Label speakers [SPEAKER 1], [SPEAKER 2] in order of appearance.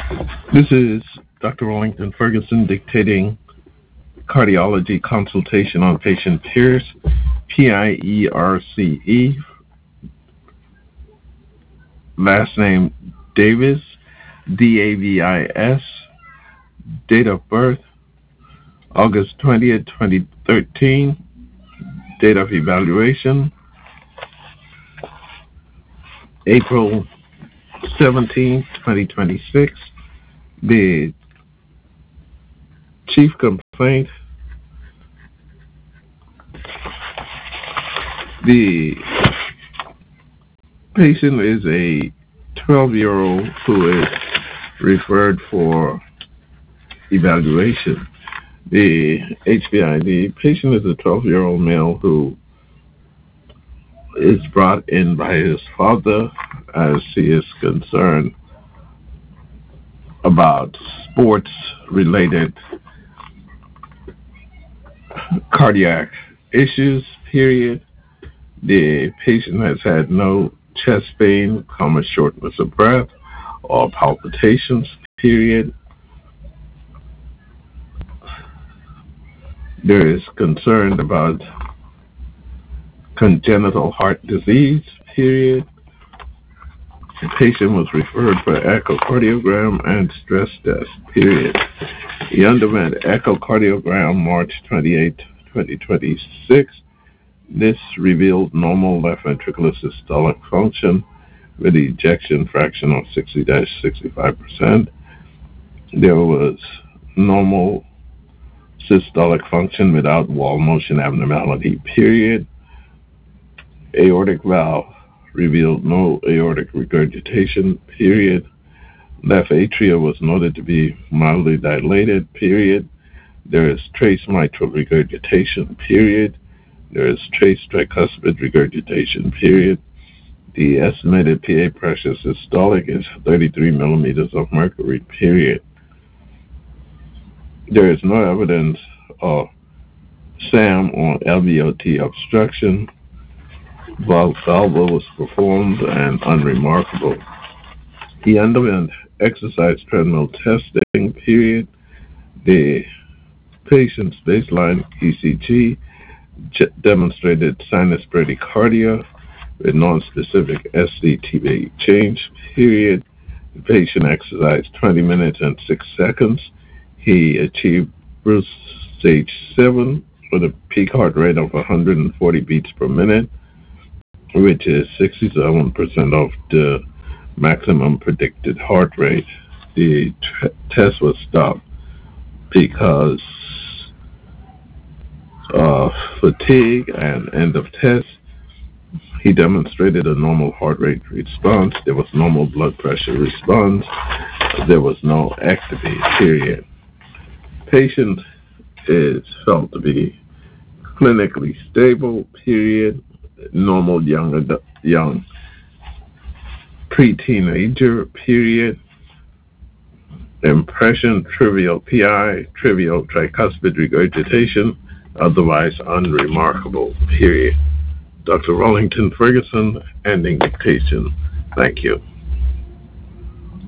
[SPEAKER 1] This is Dr. Wellington Ferguson dictating cardiology consultation on patient Pierce, P-I-E-R-C-E, last name Davis, D-A-V-I-S, date of birth, August 20th, 2013, date of evaluation, April 17th, 2026. The chief complaint, the patient is a 12-year-old who is referred for evaluation. The HBI, the patient is a 12-year-old male who is brought in by his father as he is concerned about sports-related cardiac issues, period. The patient has had no chest pain, shortness of breath, or palpitations, period. There is concern about congenital heart disease, period. The patient was referred for echocardiogram and stress test, period. He underwent echocardiogram March 28, 2026. This revealed normal left ventricular systolic function with ejection fraction of 60-65%. There was normal systolic function without wall motion abnormality, period. Aortic valve revealed no aortic regurgitation, period. Left atria was noted to be mildly dilated, period. There is trace mitral regurgitation, period. There is trace tricuspid regurgitation, period. The estimated PA pressure systolic is 33 millimeters of mercury, period. There is no evidence of SAM or LVOT obstruction. Valsalva was performed and unremarkable. He underwent exercise treadmill testing, period. The patient's baseline ECG demonstrated sinus bradycardia with non-specific SCTV change, period. The patient exercised 20 minutes and 6 seconds. He achieved Bruce stage 7 with a peak heart rate of 140 beats per minute, which is 67% of the maximum predicted heart rate. The test was stopped because of fatigue and end of test. He demonstrated a normal heart rate response. There was normal blood pressure response. There was no activity, period. Patient is felt to be clinically stable, period. Normal young pre-teenager, period. Impression, trivial PI, trivial tricuspid regurgitation, otherwise unremarkable, period. Dr. Wellington Ferguson, ending dictation. Thank you.